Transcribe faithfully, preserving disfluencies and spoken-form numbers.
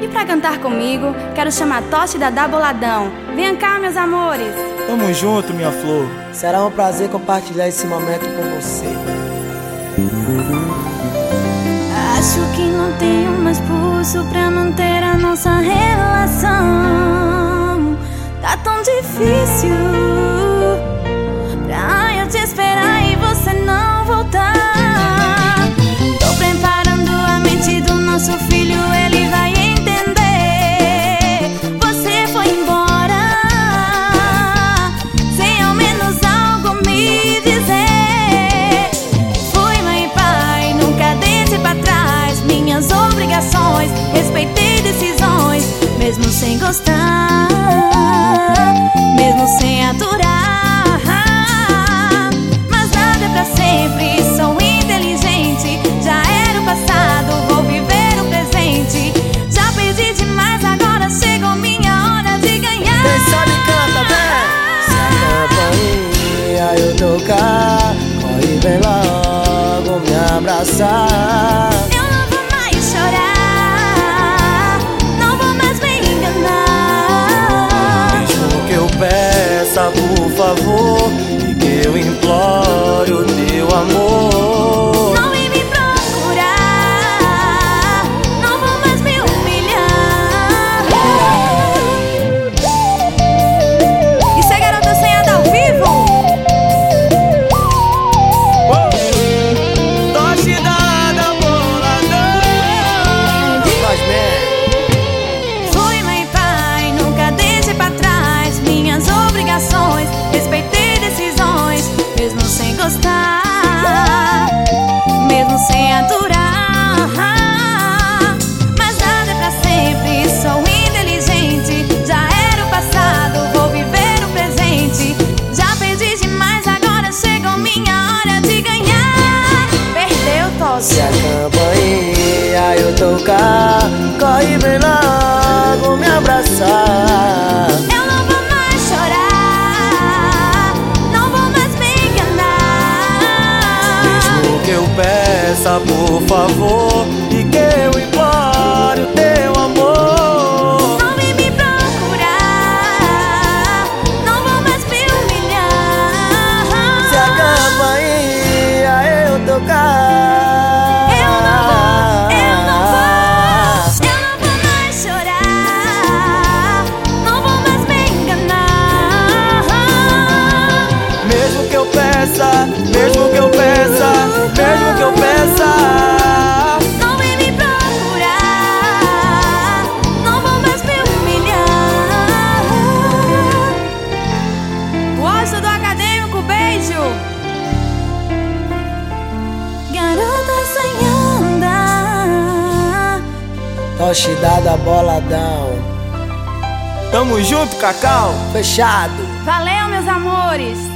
E pra cantar comigo, quero chamar Tocha e Dadá Boladão. Venham cá, meus amores. Tamo junto, minha flor. Será um prazer compartilhar esse momento com você. Acho que não tenho mais pulso pra manter a nossa relação. Tá tão difícil pra eu te esperar e você não voltar. Tô preparando a mente do nosso filho, ele vai entender. Você foi embora sem ao menos algo me dizer. Fui mãe e pai, nunca deixei pra trás minhas obrigações, respeitei decisões, mesmo sem gostar, mesmo sem aturar. Mas nada é pra sempre, sou inteligente. Já era o passado, vou viver o presente. Já perdi demais, agora chegou minha hora de ganhar. Quem sabe canta, vem! Se a campainha eu tocar, corre vem logo me abraçar. Eu não vou mais chorar, não vou mais me enganar. Mesmo que eu peça, por favor, e que eu implore o teu amor. Não vem me procurar, não vou mais me humilhar. Isso é Garota Sonhada ao vivo? Tocha e Dadá Boladão. Faz bem. Fui mãe e pai, nunca deixei pra trás minhas obrigações, respeitei decisões, mesmo sem gostar, mesmo sem aturar. Mas nada é pra sempre, sou inteligente. Já era o passado, vou viver o presente. Já perdi demais, agora chegou minha hora de ganhar. Perdeu, Se Tocha. a campainha eu tocar, corre vem logo me abraçar. Eu não vou mais chorar, não vou mais me enganar. Mesmo que eu peça, por favor, e que eu implore o teu amor. Não vem me procurar, não vou mais me humilhar. Se a campainha eu tocar, Eu não vou, eu não vou, eu não vou mais chorar, não vou mais me enganar. Mesmo que eu peça, mesmo que eu peça, mesmo que eu peça. Não vem me procurar, não vou mais me humilhar. Gosto do acadêmico, beijo. Garota sonhando. Tocha e Dadá Boladão. Tamo junto, Cacau. Fechado. Valeu, meus amores.